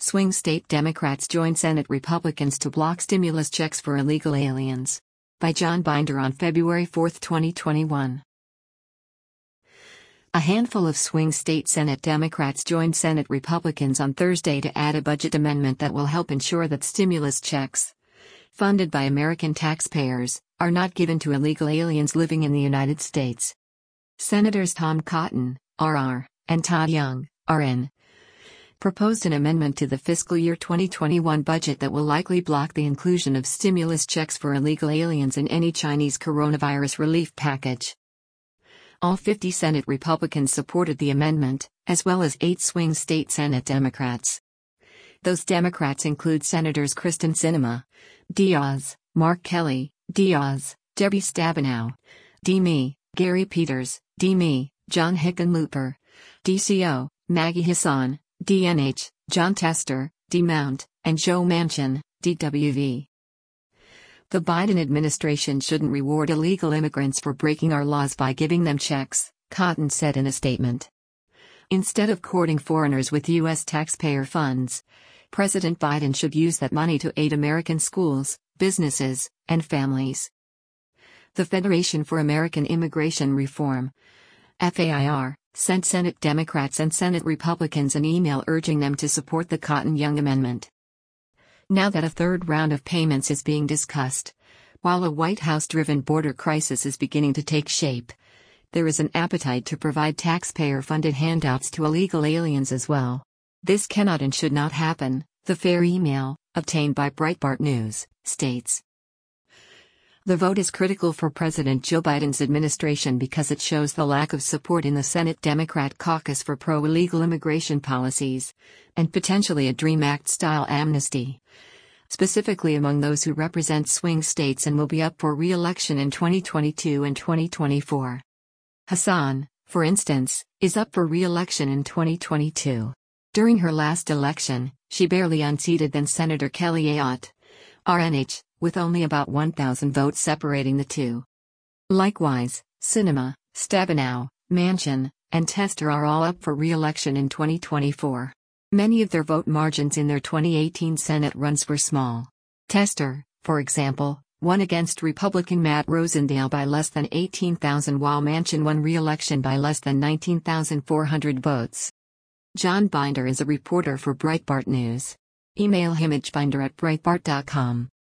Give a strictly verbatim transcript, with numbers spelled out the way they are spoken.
Swing state Democrats join Senate Republicans to block stimulus checks for illegal aliens. By John Binder on February fourth, twenty twenty-one. A handful of swing state Senate Democrats joined Senate Republicans on Thursday to add a budget amendment that will help ensure that stimulus checks, funded by American taxpayers, are not given to illegal aliens living in the United States. Senators Tom Cotton, R R, and Todd Young, R N, proposed an amendment to the fiscal year twenty twenty-one budget that will likely block the inclusion of stimulus checks for illegal aliens in any Chinese coronavirus relief package. All fifty Senate Republicans supported the amendment, as well as eight swing state Senate Democrats. Those Democrats include Senators Kyrsten Sinema, Diaz, Mark Kelly, Diaz, Debbie Stabenow, D. Me, Gary Peters, D. Me, John Hickenlooper, D C O, Maggie Hassan, D N H, John Tester, D. Mount, and Joe Manchin, D W V. The Biden administration shouldn't reward illegal immigrants for breaking our laws by giving them checks, Cotton said in a statement. Instead of courting foreigners with U S taxpayer funds, President Biden should use that money to aid American schools, businesses, and families. The Federation for American Immigration Reform, F A I R, sent Senate Democrats and Senate Republicans an email urging them to support the Cotton-Young amendment. Now that a third round of payments is being discussed, while a White House-driven border crisis is beginning to take shape, there is an appetite to provide taxpayer-funded handouts to illegal aliens as well. This cannot and should not happen, the FAIR email, obtained by Breitbart News, states. The vote is critical for President Joe Biden's administration because it shows the lack of support in the Senate Democrat caucus for pro-illegal immigration policies, and potentially a DREAM Act-style amnesty, specifically among those who represent swing states and will be up for re-election in twenty twenty-two and twenty twenty-four. Hassan, for instance, is up for re-election in twenty twenty-two. During her last election, she barely unseated then Senator Kelly Ayotte, R N H, with only about one thousand votes separating the two. Likewise, Sinema, Stabenow, Manchin, and Tester are all up for re-election in twenty twenty-four. Many of their vote margins in their twenty eighteen Senate runs were small. Tester, for example, won against Republican Matt Rosendale by less than eighteen thousand while Manchin won re-election by less than nineteen thousand four hundred votes. John Binder is a reporter for Breitbart News. Email him at binder at breitbart dot com.